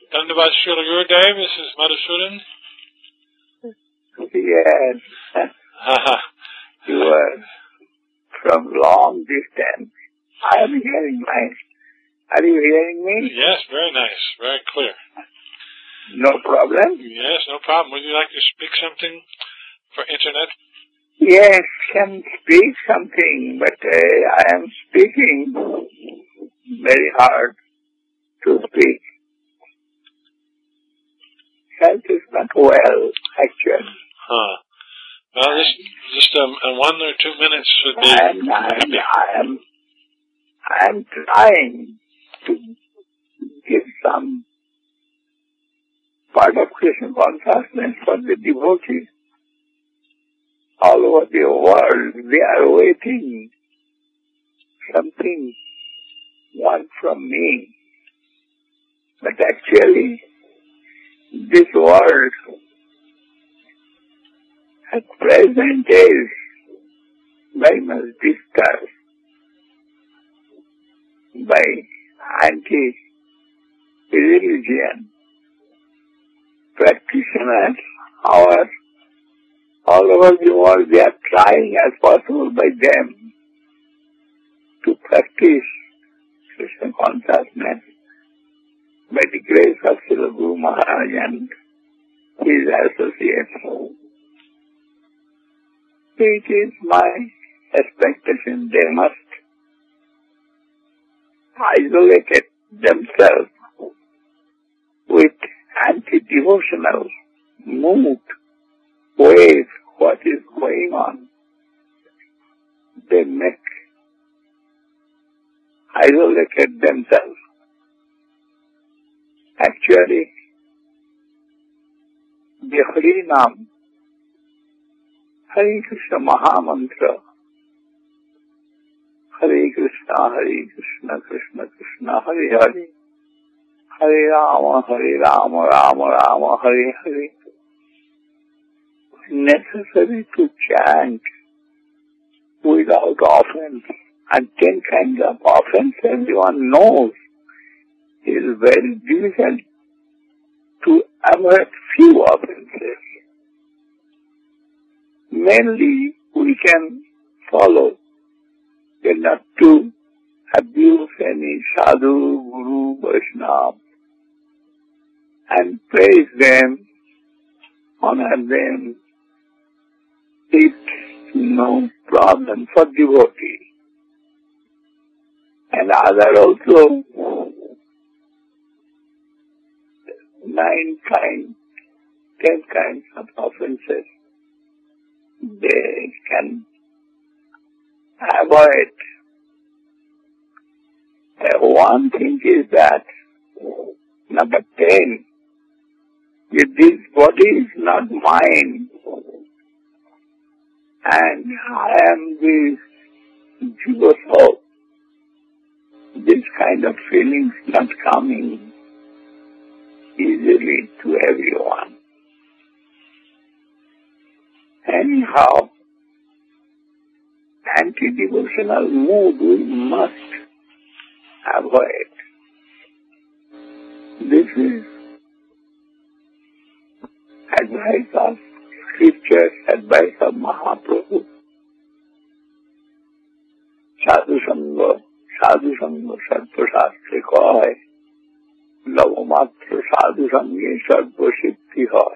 Dhanavad Srila Gurudev, this is Madhusudan. Yes. You are from long distance. I am hearing Are you hearing me? Yes, very nice, very clear. No problem? Yes, no problem. Would you like to speak something for internet? Yes, can speak something, but I am speaking very hard to speak. Health is not well, actually. Well, just 1 or 2 minutes should be. I am trying to give some part of Krishna consciousness for the devotees all over the world. They are waiting something one from me. But actually, this world at present is very much disturbed by anti-religion practitioners all over the world. They are trying as possible by them to practice Krishna consciousness by the grace of Srila Guru Maharaj and his associates. It is my expectation they must isolate themselves with anti-devotional mood, wave, what is going on. They make isolated themselves. Actually, the Hari Nam, Hare Krishna Maha Mantra, Hare Krishna, Krishna Krishna, Hare Hare, Hare Rama, Rama Rama, Hare Hare. Necessary to chant without offense. And 10 kinds of offense everyone knows. It is very difficult to avoid few offenses. Mainly we can follow not to abuse any sadhu, guru, Vaishnava, and praise them, honor them. It's no problem for devotee. And other also 10 kinds of offenses they can avoid. One thing is that, number 10, this body is not mine, and I am this jiva soul. This kind of feelings not coming easily to everyone. Anyhow, anti-devotional mood we must avoid. This is advice of scriptures, advice of Mahaprabhu. Sadhu Sangha Sarva Shastre Koy, Lavamatra Sadhu Sangha Sarva Siddhi Hoy.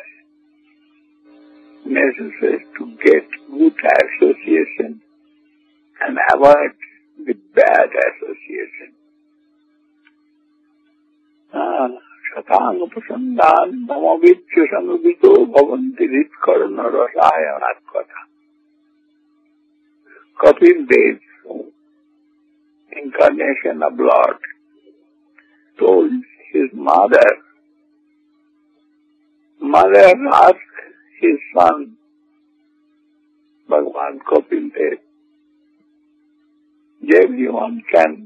Necessary to get good association and avoid the bad association. Satanga Prasandan Namavidya Samavito Bhavanti Ritkarana Rasaya Atkata. Kapil Dev, incarnation of Lord, told his mother asked his son, Bhagavan Kapil Dev, everyone can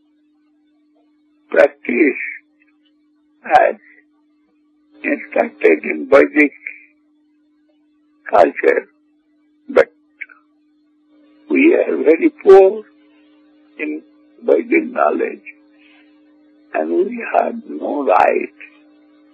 practice as instructed in Vedic culture, but we are very poor in Vedic knowledge and we have no right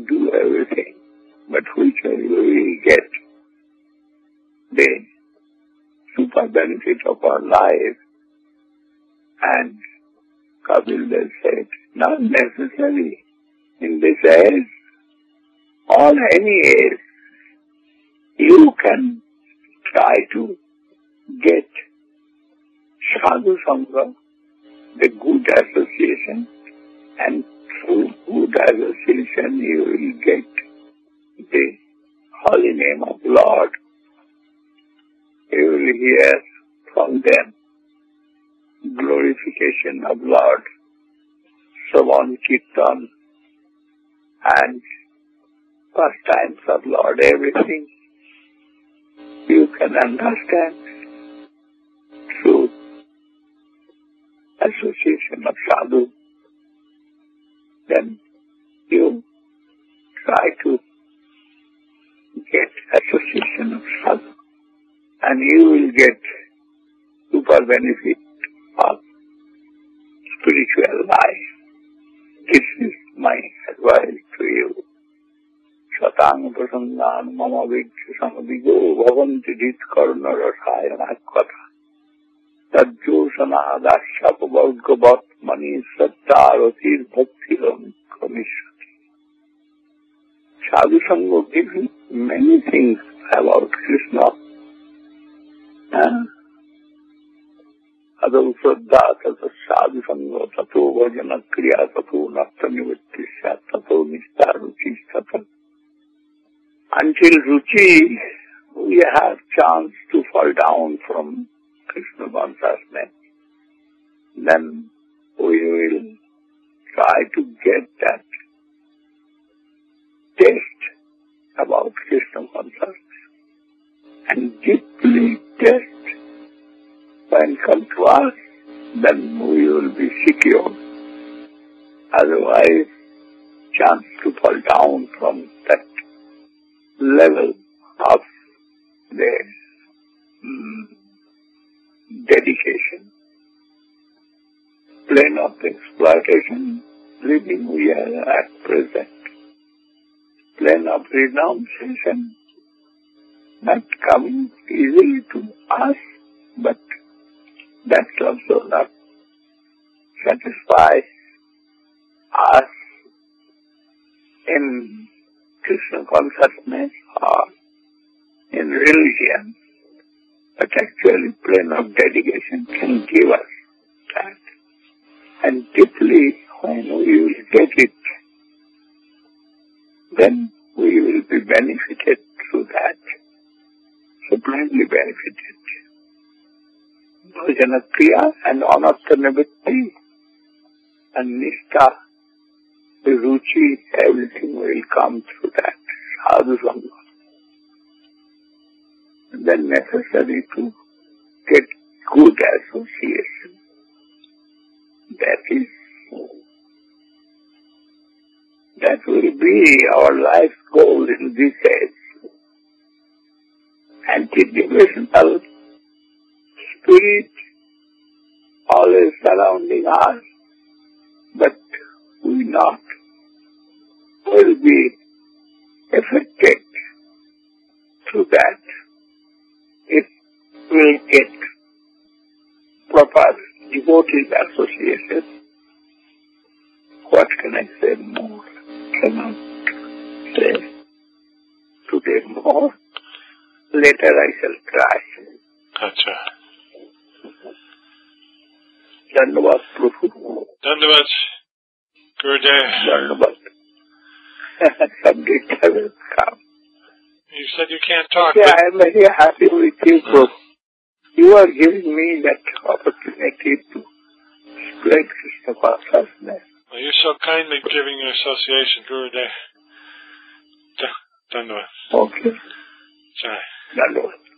do everything, but which we will get the super benefit of our life. And Kapil Dev said, not necessary in this age or any age. You can try to get Sadhu Sangha, the good association, and through good association you will get the holy name of Lord. You will hear from them glorification of Lord, Shravan Kirtan, and pastimes of Lord, everything you can understand through association of sadhu. Then you try to get association of sadhu, and you will get super benefit of spiritual life. This is my advice to you. Satang prasangan mama vidya samadigo bhavanti dhit karna rasayana katha tajjosana dashyapavaudgavat mani sattaratir bhaktiram kamishati. Sadhu Sangha gives many things about Krishna. Adau Shraddha Tata Sadhu Sangha Tato Vajana Kriya Tato Nafta Nivrittisya Tato Nishta Ruchi Tata. Until Ruchi, we have chance to fall down from Krishna consciousness. Then we will try to get that taste about Krishna consciousness and deeply taste. When come to us, then we will be secure. Otherwise, chance to fall down from that level of the dedication, plane of exploitation, living we are at present, plane of renunciation, not coming easily to us, but that's also not satisfy us in Krishna consciousness or in religion, but actually plane of dedication can give us that. And deeply when we will get it, then we will be benefited through that, supremely benefited. Bhajana Kriya and Anartha Nivritti and Nishtha, the Ruchi, everything will come through that Sadhu Sangha. And then necessary to get good association. That will be our life's goal in this age. Anti-devotional spirit always surrounding us, but we not will be affected through that if we get proper devotee association. What can I say more? Cannot say today more. Later I shall try. Gotcha. Dandavat Prabhu. Dandavat, Gurudev. Dandavat. Someday I will come. You said you can't talk. Yeah, I am very happy with you, Prabhu. You are giving me that opportunity to spread Krishna consciousness. Well, you're so kindly giving your association, Gurudev. Dandavat. Okay. Jai. Dandavat.